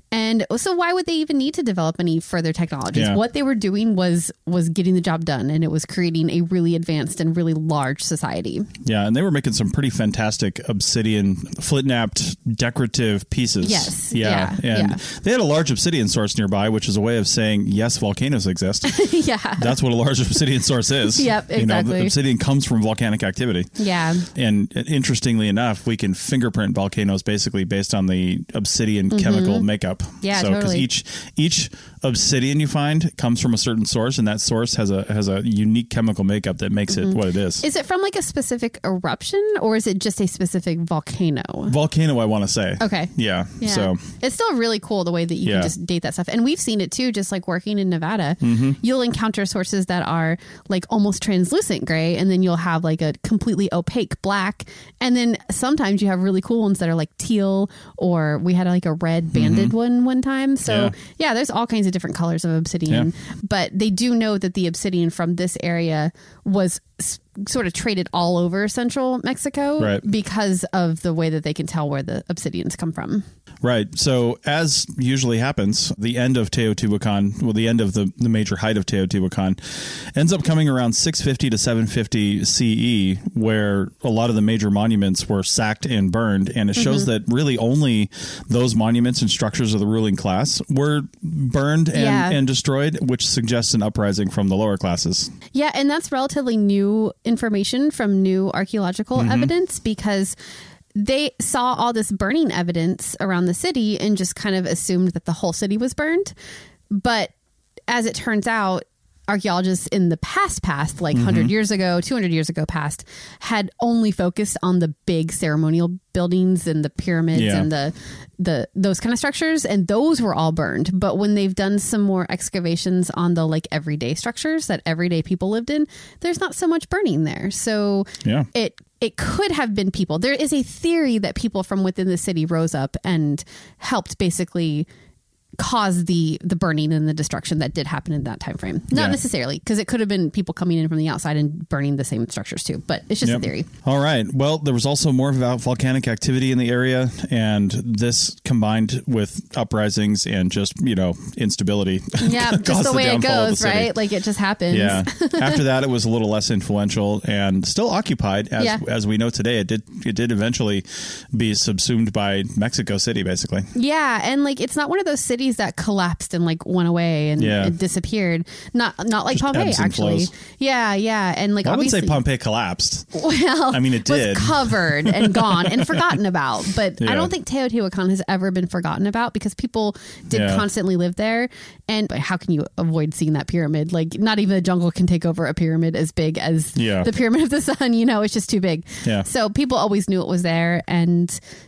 And so why would they even need to develop any further technologies? Yeah. What they were doing was was getting the job done, and it was creating a really advanced and really large society. Yeah, and they were making some pretty fantastic obsidian, flint-knapped, decorative pieces. Yes. Yeah. Yeah. And yeah. they had a large obsidian source nearby, which is a way of saying, yes, volcanoes exist. yeah. That's what a large obsidian source is. Yep, You know, exactly. obsidian comes from volcanic activity. Yeah. And interestingly enough, we can fingerprint volcanoes basically based on the obsidian chemical makeup. Yeah, so, because totally. each each obsidian you find comes from a certain source, and that source has a has a unique chemical makeup that makes it what it is. Is it from like a specific eruption, or is it just a specific volcano? Volcano, I want to say. Okay. Yeah. Yeah. So it's still really cool the way that you Yeah. can just date that stuff. And we've seen it too, just like working in Nevada. Mm-hmm. You'll encounter sources that are like almost translucent gray, and then you'll have like a completely opaque black. And then sometimes you have really cool ones that are like teal, or we had like a red banded one one time. So Yeah. yeah. there's all kinds of different colors of obsidian. But they do know that the obsidian from this area was s- sort of traded all over central Mexico Right. because of the way that they can tell where the obsidians come from. Right. So as usually happens, the end of Teotihuacan, well, the end of the, the major height of Teotihuacan ends up coming around six fifty to seven fifty C E, where a lot of the major monuments were sacked and burned. And it shows Mm-hmm. that really only those monuments and structures of the ruling class were burned and, Yeah. and destroyed, which suggests an uprising from the lower classes. Yeah, and that's relatively new information from new archaeological Mm-hmm. evidence, because they saw all this burning evidence around the city and just kind of assumed that the whole city was burned. But as it turns out, archaeologists in the past past, like one hundred Mm-hmm. years ago, two hundred years ago past, had only focused on the big ceremonial buildings and the pyramids Yeah. and the the those kind of structures, and those were all burned. But when they've done some more excavations on the like everyday structures that everyday people lived in, there's not so much burning there. So Yeah. it it could have been people. There is a theory that people from within the city rose up and helped basically cause the the burning and the destruction that did happen in that time frame. Not Yeah. necessarily, because it could have been people coming in from the outside and burning the same structures too, but it's just Yep. a theory. All right. Well, there was also more about volcanic activity in the area, and this combined with uprisings and just, you know, instability. Yeah, just caused the way it downfall of the goes, city. right? Like it just happens. Yeah. After that, it was a little less influential and still occupied. As Yeah. as we know today, it did it did eventually be subsumed by Mexico City, basically. Yeah, and like it's not one of those cities that collapsed and like went away and Yeah. it disappeared. Not not like Just Pompeii, ebbs and actually. flows. Yeah, yeah, and like I would obviously, say Pompeii collapsed. well, I mean, it did. was covered and gone and forgotten about. But Yeah. I don't think Teotihuacan has ever been forgotten about, because people did Yeah. constantly live there. And how can you avoid seeing that pyramid? Like not even the jungle can take over a pyramid as big as Yeah. the Pyramid of the Sun. You know, it's just too big. Yeah. So people always knew it was there, and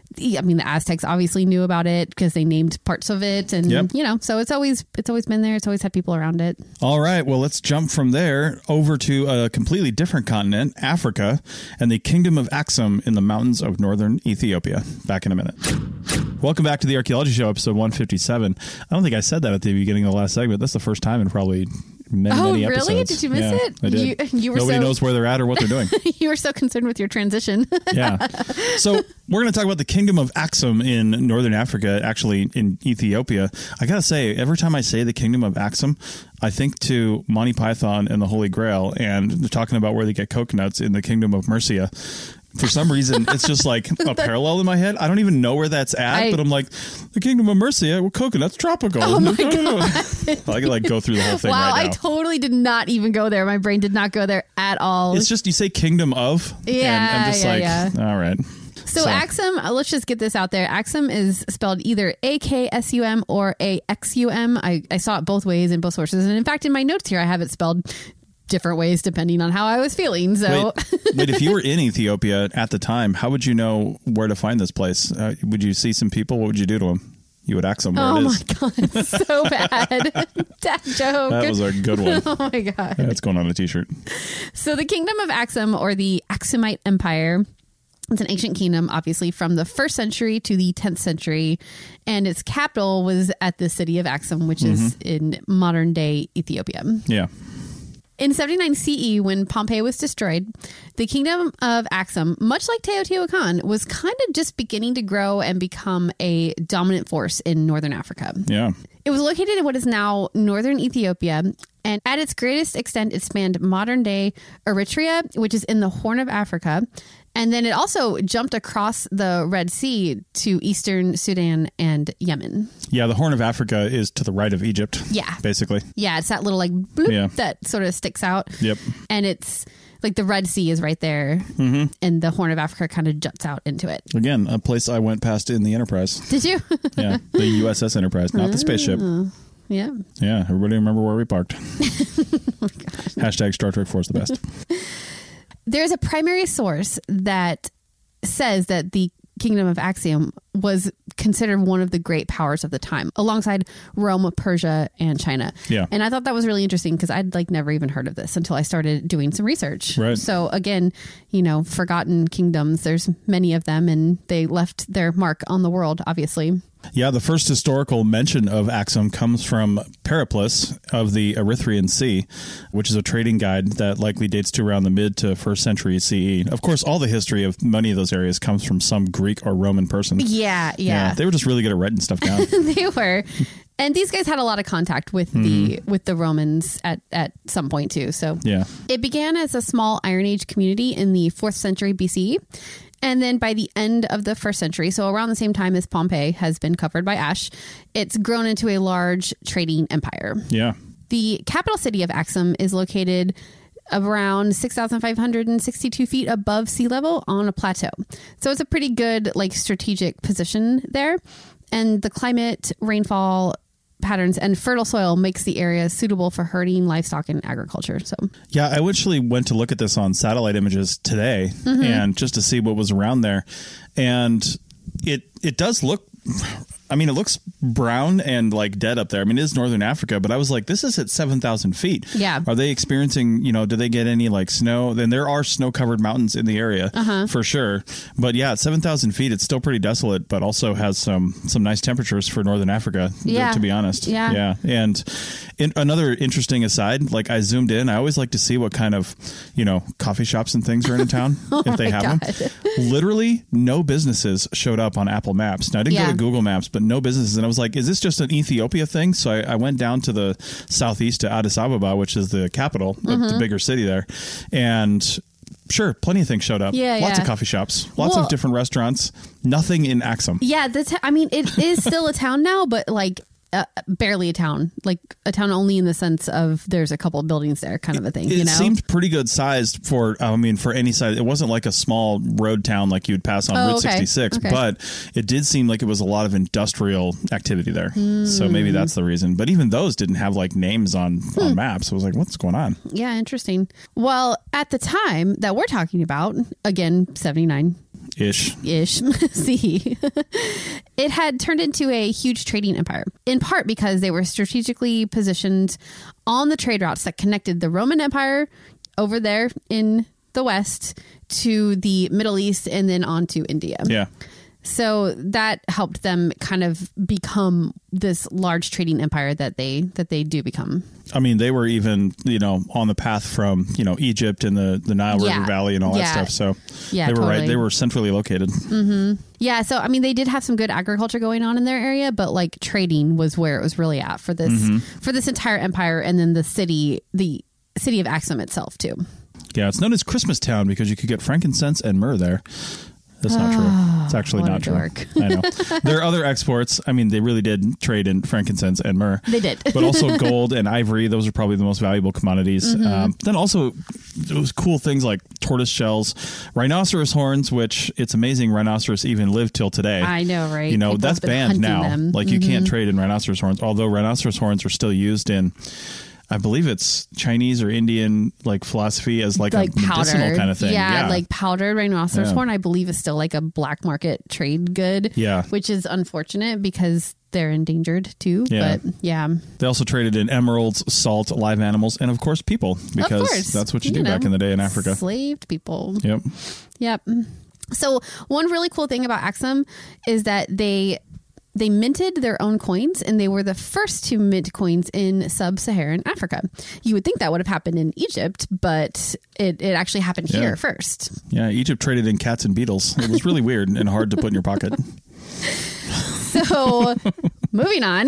I mean the Aztecs obviously knew about it because they named parts of it, and Yep. you know, so it's always it's always been there. It's always had people around it. All right. Well, let's jump from there over to a completely different continent, Africa, and the Kingdom of Axum in the mountains of northern Ethiopia. Back in a minute. Welcome back to the Archaeology Show, episode one fifty-seven. I don't think I said that at the beginning of the last segment. That's the first time in probably many, Oh, many really? episodes. Did you miss Yeah, it? I did. You- you were Nobody so- knows where they're at or what they're doing. You were so concerned with your transition. Yeah. So we're going to talk about the Kingdom of Axum in northern Africa, actually in Ethiopia. I got to say, every time I say the Kingdom of Axum, I think to Monty Python and the Holy Grail, and they're talking about where they get coconuts in the Kingdom of Mercia. For some reason, it's just like a parallel in my head. I don't even know where that's at, I- but I'm like, the Kingdom of Mercia, well, coconuts, tropical. Oh my God. I could like go through the whole thing Wow, right I now. totally did not even go there. My brain did not go there at all. It's just, you say Kingdom of, Yeah, and I'm just yeah, like, yeah. all right. So, Axum, uh, let's just get this out there. Axum is spelled either A K S U M or A X U M. I, I saw it both ways in both sources. And in fact, in my notes here, I have it spelled different ways depending on how I was feeling. So, Wait, wait, if you were in Ethiopia at the time, how would you know where to find this place? Uh, would you see some people? What would you do to them? You would ask them where oh it my is. God, so bad. Dad joke. That was a good one. Oh my God. That's going on a t-shirt. So the Kingdom of Axum, or the Axumite Empire, it's an ancient kingdom, obviously, from the first century to the tenth century. And its capital was at the city of Axum, which is in modern day Ethiopia. Yeah. In seventy-nine C E, when Pompeii was destroyed, the kingdom of Axum, much like Teotihuacan, was kind of just beginning to grow and become a dominant force in northern Africa. Yeah. It was located in what is now northern Ethiopia, and at its greatest extent, it spanned modern-day Eritrea, which is in the Horn of Africa. And then it also jumped across the Red Sea to eastern Sudan and Yemen. Yeah, the Horn of Africa is to the right of Egypt. Yeah. Basically. Yeah, it's that little like bloop Yeah. that sort of sticks out. Yep. And it's like the Red Sea is right there, mm-hmm. and the Horn of Africa kind of juts out into it. Again, a place I went past in the Enterprise. Did you? Yeah, the U S S Enterprise, not the spaceship. Yeah. Yeah, everybody remember where we parked. Oh, Hashtag Star Trek Force the best. There's a primary source that says that the kingdom of Axium was considered one of the great powers of the time, alongside Rome, Persia, and China. Yeah. And I thought that was really interesting because I'd like never even heard of this until I started doing some research. Right. So again, you know, forgotten kingdoms, there's many of them, and they left their mark on the world, obviously. Yeah, the first historical mention of Axum comes from Periplus of the Erythraean Sea, which is a trading guide that likely dates to around the mid to first century C E. Of course, all the history of many of those areas comes from some Greek or Roman person. Yeah, yeah. They were just really good at writing stuff down. They were. And these guys had a lot of contact with mm-hmm. the with the Romans at, at some point, too. So yeah. It began as a small Iron Age community in the fourth century B C E. And then by the end of the first century, so around the same time as Pompeii has been covered by ash, it's grown into a large trading empire. Yeah. The capital city of Axum is located around six thousand five hundred sixty-two feet above sea level on a plateau. So it's a pretty good like strategic position there. And the climate, rainfall patterns, and fertile soil makes the area suitable for herding, livestock, and agriculture. So yeah, I actually went to look at this on satellite images today, mm-hmm. and just to see what was around there, and it it does look. I mean, it looks brown and like dead up there. I mean, it is northern Africa, but I was like, this is at seven thousand feet. Yeah. Are they experiencing, you know, do they get any like snow? Then there are snow covered mountains in the area uh-huh. for sure. But yeah, at seven thousand feet, it's still pretty desolate, but also has some some nice temperatures for northern Africa, yeah. to be honest. Yeah. Yeah. And in, another interesting aside, like I zoomed in, I always like to see what kind of, you know, coffee shops and things are in town oh if they have God. them. Literally no businesses showed up on Apple Maps. Now, I didn't yeah. go to Google Maps, but no businesses. And I was like, is this just an Ethiopia thing? So I, I went down to the southeast to Addis Ababa, which is the capital, mm-hmm. the, the bigger city there. And sure, plenty of things showed up. Yeah, lots yeah. of coffee shops, lots well, of different restaurants, nothing in Axum. Yeah, the t- I mean, it is still a town now, but like uh, barely a town, like a town only in the sense of there's a couple of buildings there kind of a thing. It, you know? It seemed pretty good sized for, I mean, for any size. It wasn't like a small road town like you'd pass on oh, Route okay. sixty-six, okay. but it did seem like it was a lot of industrial activity there. Mm. So maybe that's the reason. But even those didn't have like names on, hmm. on maps. I was like, what's going on? Yeah, interesting. Well, at the time that we're talking about, again, seventy-nine Ish. Ish. See, it had turned into a huge trading empire, in part because they were strategically positioned on the trade routes that connected the Roman Empire over there in the West to the Middle East and then on to India. Yeah. So that helped them kind of become this large trading empire that they that they do become. I mean, they were even, you know, on the path from, you know, Egypt and the, the Nile yeah. River Valley and all yeah. that stuff. So yeah, they were totally. right. They were centrally located. Mm-hmm. Yeah. So, I mean, they did have some good agriculture going on in their area, but like trading was where it was really at for this mm-hmm. for this entire empire. And then the city, the city of Axum itself, too. Yeah, it's known as Christmas Town because you could get frankincense and myrrh there. That's not true. It's actually what not a true. dork. I know. There are other exports. I mean, they really did trade in frankincense and myrrh. They did. But also gold and ivory. Those are probably the most valuable commodities. Mm-hmm. Um, then also those cool things like tortoise shells, rhinoceros horns, which it's amazing rhinoceros even live till today. I know, right? You know, People that's have been banned hunting now. them. Like mm-hmm. you can't trade in rhinoceros horns, although rhinoceros horns are still used in, I believe it's Chinese or Indian like philosophy as like, like a medicinal powdered. kind of thing. Yeah, Yeah, like powdered rhinoceros Yeah. horn, I believe is still like a black market trade good. Yeah. Which is unfortunate because they're endangered too. Yeah. But yeah. They also traded in emeralds, salt, live animals, and of course people, because of course. that's what you, you do know, back in the day in Africa. Enslaved people. Yep. Yep. So one really cool thing about Axum is that they they minted their own coins, and they were the first to mint coins in sub-Saharan Africa. You would think that would have happened in Egypt, but it, it actually happened Yeah. here first. Yeah, Egypt traded in cats and beetles. It was really weird and hard to put in your pocket. So, moving on,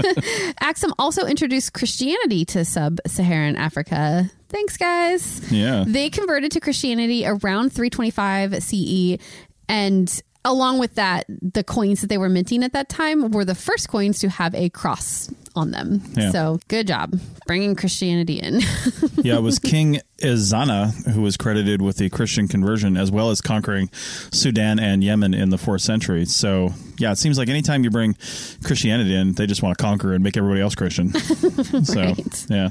Axum also introduced Christianity to sub-Saharan Africa. Thanks, guys. Yeah. They converted to Christianity around three twenty-five C E, and along with that, the coins that they were minting at that time were the first coins to have a cross on them. Yeah. So, good job bringing Christianity in. Yeah, it was King Ezana who was credited with the Christian conversion, as well as conquering Sudan and Yemen in the fourth century. So, yeah, it seems like anytime you bring Christianity in, they just want to conquer and make everybody else Christian. So, Right. yeah.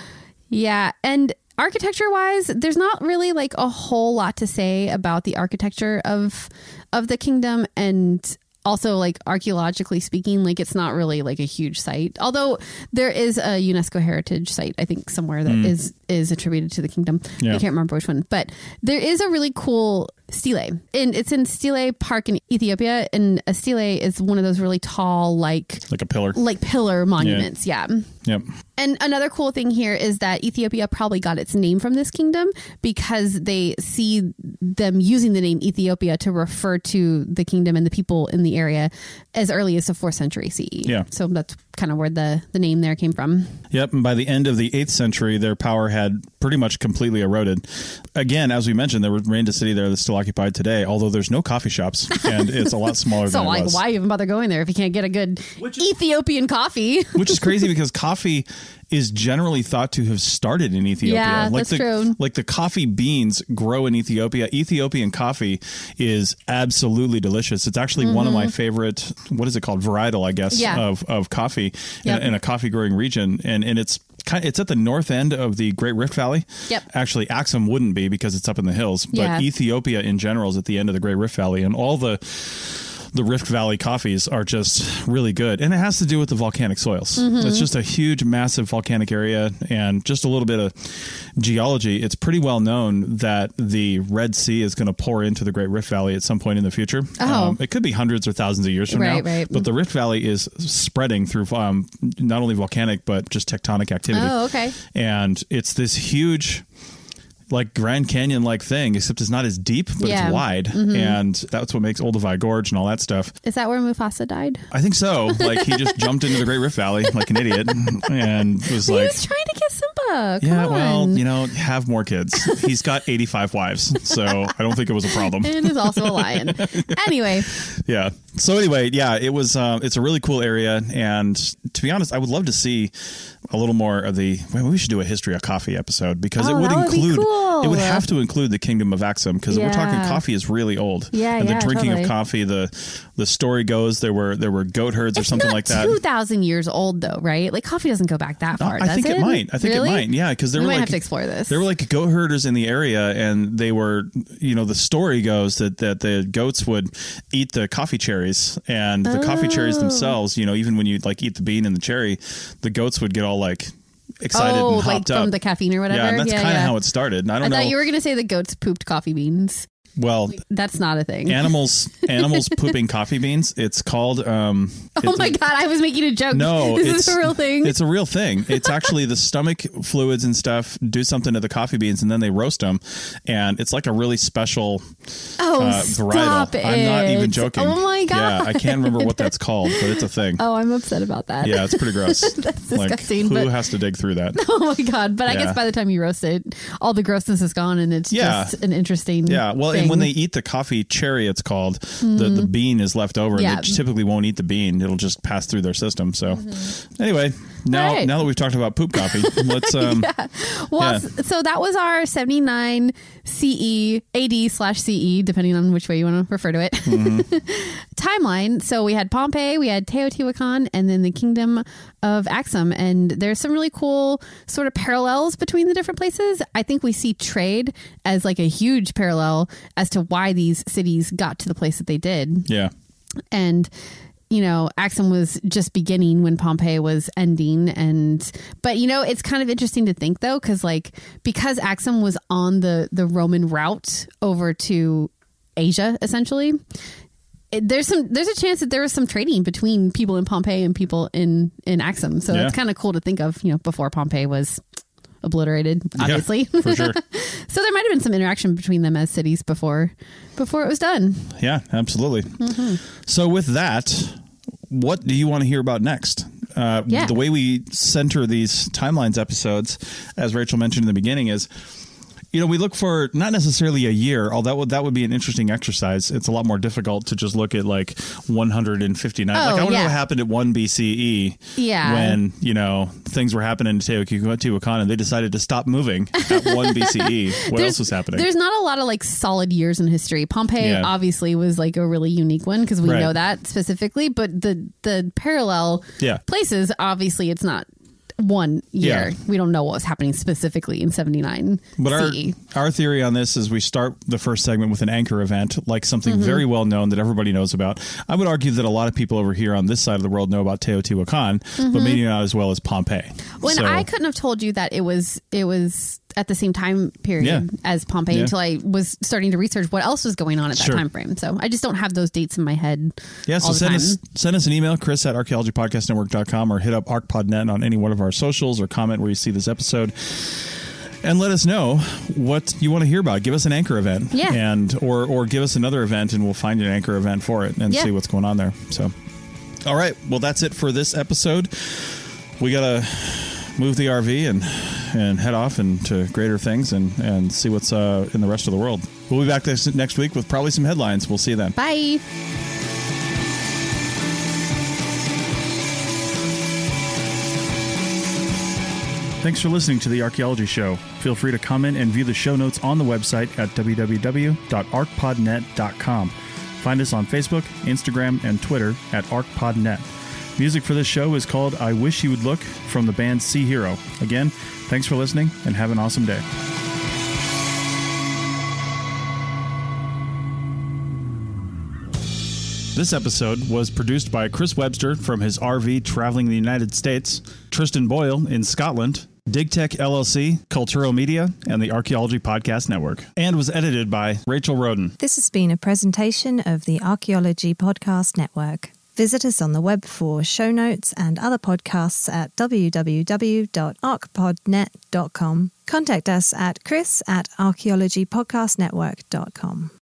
Yeah, and architecture wise, there's not really like a whole lot to say about the architecture of of the kingdom, and also like archaeologically speaking, like it's not really like a huge site. Although there is a UNESCO heritage site, I think somewhere that mm. is is attributed to the kingdom. Yeah. I can't remember which one, but there is a really cool stele, and it's in Stele Park in Ethiopia. And a stele is one of those really tall, like like a pillar, like pillar monuments. Yeah. yeah. Yep. And another cool thing here is that Ethiopia probably got its name from this kingdom because they see them using the name Ethiopia to refer to the kingdom and the people in the area as early as the fourth century C E. Yeah. So that's kind of where the, the name there came from. Yep. And by the end of the eighth century, their power had pretty much completely eroded. Again, as we mentioned, there remained a city there that's still occupied today, although there's no coffee shops, and it's a lot smaller so than like, it was. why even bother going there if you can't get a good which is, Ethiopian coffee? Which is crazy because coffee is generally thought to have started in Ethiopia. Yeah, like that's the, true. Like the coffee beans grow in Ethiopia. Ethiopian coffee is absolutely delicious. It's actually mm-hmm. one of my favorite, what is it called? Varietal, I guess, yeah. of, of coffee yep. in, in a coffee growing region. And, and it's kind of, it's at the north end of the Great Rift Valley. Yep. Actually, Axum wouldn't be because it's up in the hills, but yeah. Ethiopia in general is at the end of the Great Rift Valley, and all the the Rift Valley coffees are just really good. And it has to do with the volcanic soils. Mm-hmm. It's just a huge, massive volcanic area, and just a little bit of geology. It's pretty well known that the Red Sea is going to pour into the Great Rift Valley at some point in the future. Oh. Um, it could be hundreds or thousands of years from right, now. Right. But the Rift Valley is spreading through um, not only volcanic, but just tectonic activity. Oh, okay. And it's this huge, like Grand Canyon like thing, except it's not as deep, but yeah. it's wide. Mm-hmm. And that's what makes Olduvai Gorge and all that stuff. Is that where Mufasa died? I think so. Like he just jumped into the Great Rift Valley like an idiot and was he like... He was trying to get Simba. Come yeah, on. well, you know, have more kids. He's got eighty-five wives, so I don't think it was a problem. And is also a lion. Anyway. Yeah. So anyway, yeah, it was. Uh, it's a really cool area, and to be honest, I would love to see a little more of the. Well, we should do a history of coffee episode because oh, it would that include. Would be cool. It would have to include the Kingdom of Axum because yeah. we're talking coffee is really old. Yeah, and the yeah, drinking totally. of coffee. The the story goes there were there were goat herds or it's something not like that. Two thousand years old though, right? Like coffee doesn't go back that far. No, I does think it? it might. I think really? it might. Yeah, because there we were might like have to explore this. There were like goat herders in the area, and they were, you know, the story goes that that the goats would eat the coffee cherries, and the oh. coffee cherries themselves, you know, even when you like eat the bean and the cherry, the goats would get all like excited oh, and hopped like up from the caffeine or whatever. Yeah, and that's yeah, kind of yeah. how it started. And I don't I know. thought you were going to say the goats pooped coffee beans. Well, that's not a thing. Animals, animals pooping coffee beans. It's called. Um, oh my god! I was making a joke. No, is it's this a real thing? It's a real thing. It's actually the stomach fluids and stuff do something to the coffee beans, and then they roast them, and it's like a really special oh, uh, stop varietal. It. I'm not even joking. Oh my god! Yeah, I can't remember what that's called, but it's a thing. Oh, I'm upset about that. Yeah, it's pretty gross. That's like, disgusting. Who but... has to dig through that? Oh my god! But I yeah. guess by the time you roast it, all the grossness is gone, and it's yeah. just an interesting. Yeah. Well, thing. and when they eat the coffee cherry, it's called mm-hmm. the the bean is left over. Yeah. And they typically won't eat the bean; it'll just pass through their system. So, mm-hmm. anyway, now right. now that we've talked about poop coffee, let's. Um, yeah. Well, yeah. so that was our seventy-nine C E A D slash C E, depending on which way you want to refer to it. Mm-hmm. Timeline. So we had Pompeii, we had Teotihuacan, and then the Kingdom of Axum. And there's some really cool sort of parallels between the different places. I think we see trade as like a huge parallel as to why these cities got to the place that they did. Yeah. And you know, Axum was just beginning when Pompeii was ending. And, but you know, it's kind of interesting to think though, because like, because Axum was on the, the Roman route over to Asia, essentially, it, there's some there's a chance that there was some trading between people in Pompeii and people in in Axum. So Yeah. it's kind of cool to think of, you know, before Pompeii was obliterated, obviously. Yeah, for sure. So there might have been some interaction between them as cities before before it was done. Yeah, absolutely. Mm-hmm. So with that, what do you want to hear about next? Uh, Yeah. The way we center these timelines episodes, as Rachel mentioned in the beginning, is, you know, we look for not necessarily a year, although that would, that would be an interesting exercise. It's a lot more difficult to just look at like one hundred fifty-nine. Oh, like I want to yeah. know what happened at one B C E Yeah. when, you know, things were happening in Teotihuacan and they decided to stop moving at one B C E. What There's- else was happening? There's not a lot of like solid years in history. Pompeii Yeah. obviously was like a really unique one because we Right. know that specifically, but the the parallel Yeah. places, obviously it's not one year. Yeah. We don't know what was happening specifically in seventy-nine But our, C E. our theory on this is we start the first segment with an anchor event, like something Mm-hmm. very well known that everybody knows about. I would argue that a lot of people over here on this side of the world know about Teotihuacan, but maybe not as well as Pompeii. When So- I couldn't have told you that it was it was at the same time period Yeah. as Pompeii Yeah. until I was starting to research what else was going on at that Sure. time frame. So I just don't have those dates in my head. Yeah, so all the send time. us send us an email, Chris at archaeology podcast network dot com, or hit up ArcPodNet on any one of our socials, or comment where you see this episode. And let us know what you want to hear about. Give us an anchor event. Yeah. And or or give us another event and we'll find an anchor event for it and Yeah. see what's going on there. So all right. Well, that's it for this episode. We gotta move the R V and and head off into greater things and, and see what's uh, in the rest of the world. We'll be back this next week with probably some headlines. We'll see you then. Bye. Thanks for listening to The Archaeology Show. Feel free to comment and view the show notes on the website at w w w dot arc pod net dot com. Find us on Facebook, Instagram, and Twitter at ArcPodNet. Music for this show is called I Wish You Would Look from the band Sea Hero. Again, thanks for listening and have an awesome day. This episode was produced by Chris Webster from his R V traveling the United States, Tristan Boyle in Scotland, DigTech L L C, Culturo Media, and the Archaeology Podcast Network, and was edited by Rachel Roden. This has been a presentation of the Archaeology Podcast Network. Visit us on the web for show notes and other podcasts at w w w dot arc pod net dot com. Contact us at chris at archaeology podcast network dot com.